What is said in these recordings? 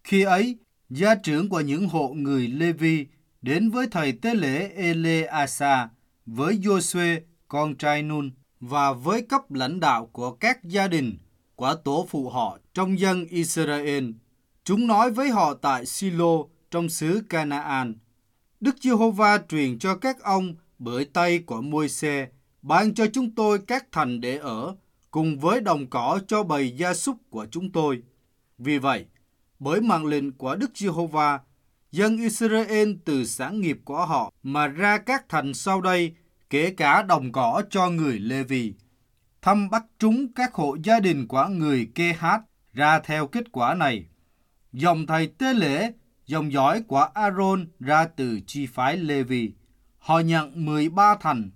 Khi ấy, gia trưởng của những hộ người Lê-vi đến với thầy tế lễ Ele-asa, với Giô-suê con trai Nun và với cấp lãnh đạo của các gia đình của tổ phụ họ trong dân Israel. Chúng nói với họ tại Silo trong xứ Canaan: Đức Giê-hô-va truyền cho các ông bởi tay của Môi-se ban cho chúng tôi các thành để ở, cùng với đồng cỏ cho bầy gia súc của chúng tôi. Vì vậy, bởi mạng lệnh của Đức Giê-hô-va, dân Israel từ sản nghiệp của họ mà ra các thành sau đây, kể cả đồng cỏ cho người Lê-vi. Thăm bắt chúng các hộ gia đình của người Kê-hát ra theo kết quả này. Dòng thầy tế lễ, dòng dõi của Aaron ra từ chi phái Lê-vi. Họ nhận 13 thành.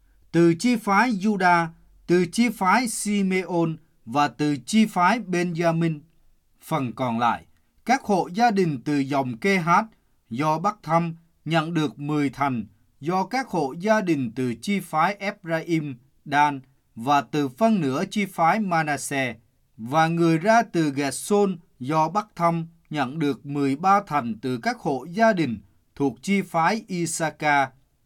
Từ chi phái Juda, từ chi phái Simeon và từ chi phái Benjamin. Phần còn lại, các hộ gia đình từ dòng Kê-hát do bắt thăm nhận được 10 thành, do các hộ gia đình từ chi phái Ephraim, Dan và từ phân nửa chi phái Manasseh, và người ra từ Geshon do bắt thăm nhận được 13 thành từ các hộ gia đình thuộc chi phái Isaka,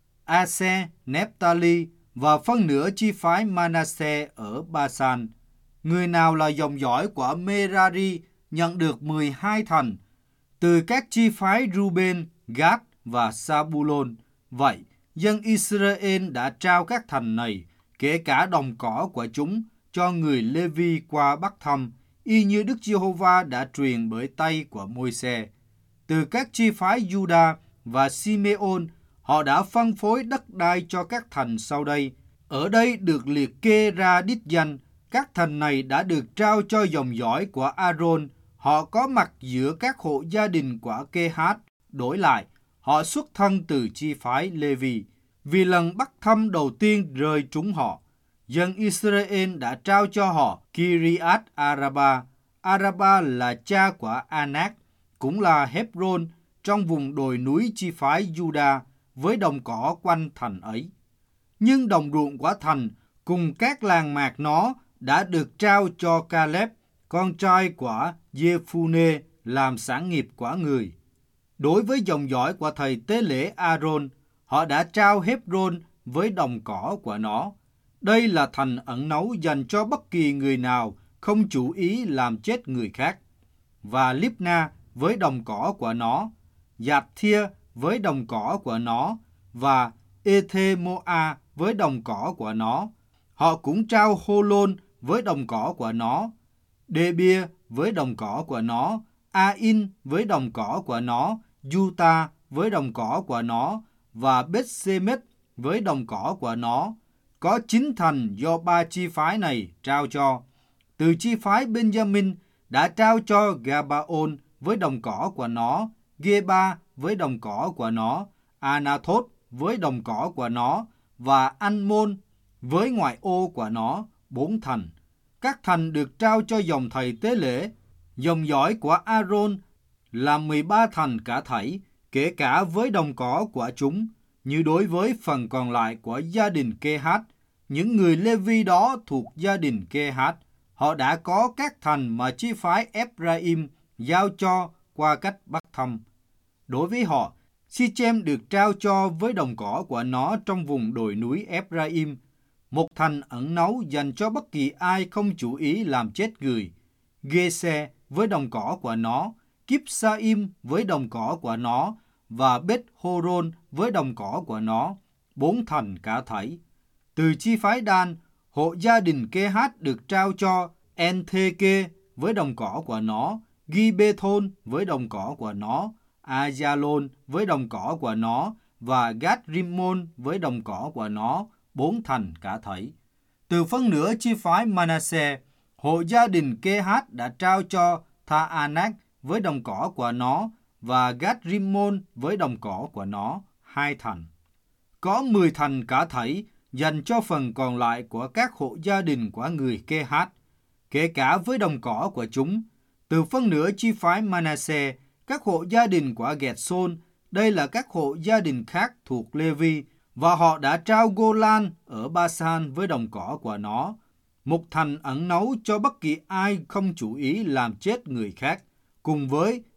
Ase, Nephtali và phân nửa chi phái Manasseh ở Basan. Người nào là dòng dõi của Merari nhận được 12 thành từ các chi phái Ruben, Gad và Sabulon. Vậy, dân Israel đã trao các thành này, kể cả đồng cỏ của chúng, cho người Lê-vi qua bắt thăm, y như Đức Giê-hô-va đã truyền bởi tay của Môi-se. Từ các chi phái Juda và Simeon, họ đã phân phối đất đai cho các thành sau đây. Ở đây được liệt kê ra đích danh. Các thành này đã được trao cho dòng dõi của Aaron. Họ có mặt giữa các hộ gia đình của Kê-hát. Đổi lại, họ xuất thân từ chi phái Lê-vi. Vì lần bắt thăm đầu tiên rơi trúng họ, dân Israel đã trao cho họ Kiriat Araba. Araba là cha của Anak, cũng là Hebron trong vùng đồi núi chi phái Juda, với đồng cỏ quanh thành ấy. Nhưng đồng ruộng của thành cùng các làng mạc nó đã được trao cho Caleb, con trai của Giê-phu-nê, làm sản nghiệp của người. Đối với dòng dõi của thầy tế lễ Aaron, họ đã trao Hebron với đồng cỏ của nó. Đây là thành ẩn náu dành cho bất kỳ người nào không chủ ý làm chết người khác. Và Libna với đồng cỏ của nó, Giặt-thia với đồng cỏ của nó, và Ethê-mô-a với đồng cỏ của nó. Họ cũng trao Hô-lôn với đồng cỏ của nó, Đê-bia với đồng cỏ của nó, A-in với đồng cỏ của nó, Juta với đồng cỏ của nó, và Beth-sê-mết với đồng cỏ của nó. Có 9 thành do 3 chi phái này trao cho. Từ chi phái Benjamin đã trao cho Gabaon với đồng cỏ của nó, Geba với đồng cỏ của nó, Anathot với đồng cỏ của nó, và Anh-môn với ngoại ô của nó, 4 thành. Các thành được trao cho dòng thầy tế lễ, dòng dõi của Aaron, là 13 thành cả thảy, kể cả với đồng cỏ của chúng. Như đối với phần còn lại của gia đình Kê-hát, những người Lê-vi đó thuộc gia đình Kê-hát, họ đã có các thành mà chi phái Ephraim giao cho qua cách bắt thăm. Đối với họ, Si-chem được trao cho với đồng cỏ của nó trong vùng đồi núi Ephraim, một thành ẩn náu dành cho bất kỳ ai không chủ ý làm chết người. Gê-se với đồng cỏ của nó, Kíp-sa-im với đồng cỏ của nó, và Beth-hô-rôn với đồng cỏ của nó, 4 thành cả thảy. Từ chi phái Đan, hộ gia đình Kê-hát được trao cho En-thê-kê với đồng cỏ của nó, Ghi-bê-thôn với đồng cỏ của nó, A-gia-lôn với đồng cỏ của nó, và Gát-rim-môn với đồng cỏ của nó, 4 thành cả thảy. Từ phân nửa chi phái Manasseh, hộ gia đình Kê-hát đã trao cho Tha-anak với đồng cỏ của nó, và Gát-rim-môn với đồng cỏ của nó, 2 thành. Có 10 thành cả thảy dành cho phần còn lại của các hộ gia đình của người Kê-hát, kể cả với đồng cỏ của chúng. Từ phân nửa chi phái Manasseh, các hộ gia đình của Geshon, đây là các hộ gia đình khác thuộc Lê-vi, và họ đã trao Gô-lan ở Basan với đồng cỏ của nó, một thành ẩn náu cho bất kỳ ai không chủ ý làm chết người khác, cùng với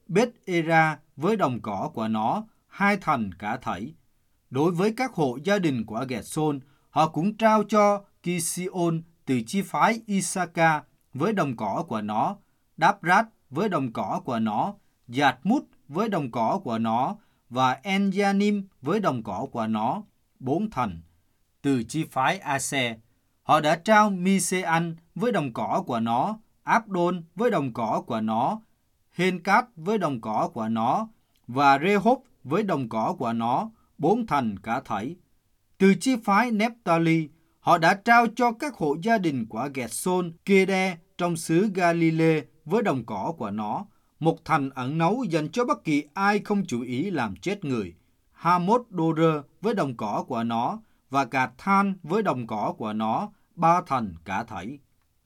Beth-era với đồng cỏ của nó, 2 thành cả thảy. Đối với các hộ gia đình của Gẹt-sôn, họ cũng trao cho Ki-si-ôn từ chi phái Isaka với đồng cỏ của nó, Đáp-rát với đồng cỏ của nó, Giạt-mút với đồng cỏ của nó và En-gia-nim với đồng cỏ của nó, 4 thành. Từ chi phái A-se, họ đã trao Mi-se-an với đồng cỏ của nó, Áp-đôn với đồng cỏ của nó, Hên-cát với đồng cỏ của nó và Rê-hốp với đồng cỏ của nó, 4 thành cả thảy. Từ chi phái Nephtali, họ đã trao cho các hộ gia đình của Gẹt-sôn Kê-đe trong xứ Ga-li-lê với đồng cỏ của nó, một thành ẩn náu dành cho bất kỳ ai không chủ ý làm chết người, Ha-mốt-đô-rơ với đồng cỏ của nó và Gạt-than với đồng cỏ của nó, 3 thành cả thảy.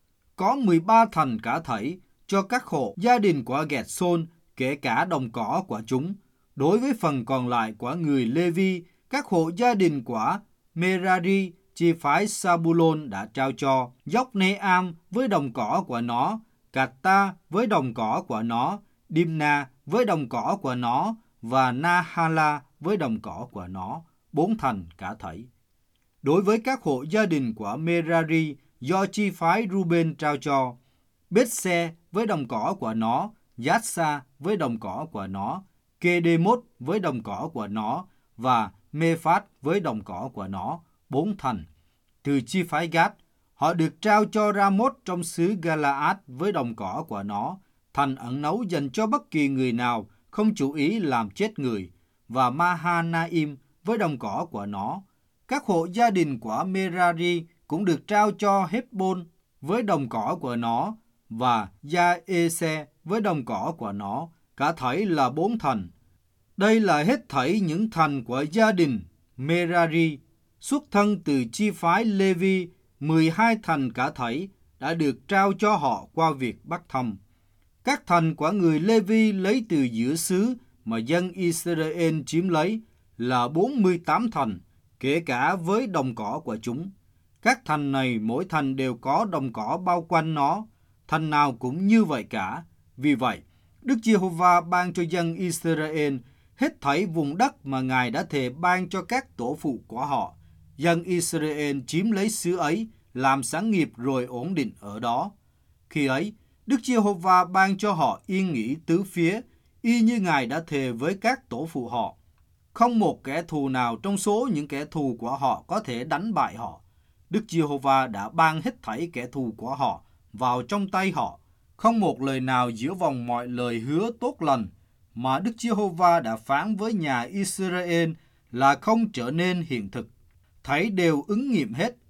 Có 13 thành cả thảy cho các hộ gia đình của Gẹt-sôn, kể cả đồng cỏ của chúng. Đối với phần còn lại của người Lê-vi, các hộ gia đình của Merari, chi phái Sa-bu-lôn đã trao cho Gióc-nê-am với đồng cỏ của nó, Gạt-ta với đồng cỏ của nó, Đim-na với đồng cỏ của nó và Na-ha-la với đồng cỏ của nó, 4 thành cả thảy. Đối với các hộ gia đình của Merari do chi phái Ruben trao cho, Bết-se với đồng cỏ của nó, Giát-sa với đồng cỏ của nó, Kê-đê-mốt với đồng cỏ của nó và Mê-phát với đồng cỏ của nó, 4 thành. Từ chi phái Gát, họ được trao cho Ra-mốt trong xứ Ga-la-át với đồng cỏ của nó, thành ẩn náu dành cho bất kỳ người nào không chủ ý làm chết người, và Ma-ha-na-im với đồng cỏ của nó. Các hộ gia đình của Merari cũng được trao cho Hép-bôn với đồng cỏ của nó và Gia-ê-se với đồng cỏ của nó, cả thảy là 4 thành. Đây là hết thảy những thành của gia đình Merari, xuất thân từ chi phái Lê-vi, 12 thành cả thảy đã được trao cho họ qua việc bắt thăm. Các thành của người Lê-vi lấy từ giữa xứ mà dân Israel chiếm lấy là 48 thành, kể cả với đồng cỏ của chúng. Các thành này mỗi thành đều có đồng cỏ bao quanh nó, thành nào cũng như vậy cả. Vì vậy, Đức Giê-hô-va ban cho dân Israel hết thảy vùng đất mà Ngài đã thề ban cho các tổ phụ của họ. Dân Israel chiếm lấy xứ ấy, làm sản nghiệp rồi ổn định ở đó. Khi ấy, Đức Giê-hô-va ban cho họ yên nghỉ tứ phía, y như Ngài đã thề với các tổ phụ họ. Không một kẻ thù nào trong số những kẻ thù của họ có thể đánh bại họ. Đức Giê-hô-va đã ban hết thảy kẻ thù của họ vào trong tay họ. Không một lời nào giữa vòng mọi lời hứa tốt lành mà Đức Giê-hô-va đã phán với nhà Israel là không trở nên hiện thực. Thảy đều ứng nghiệm hết.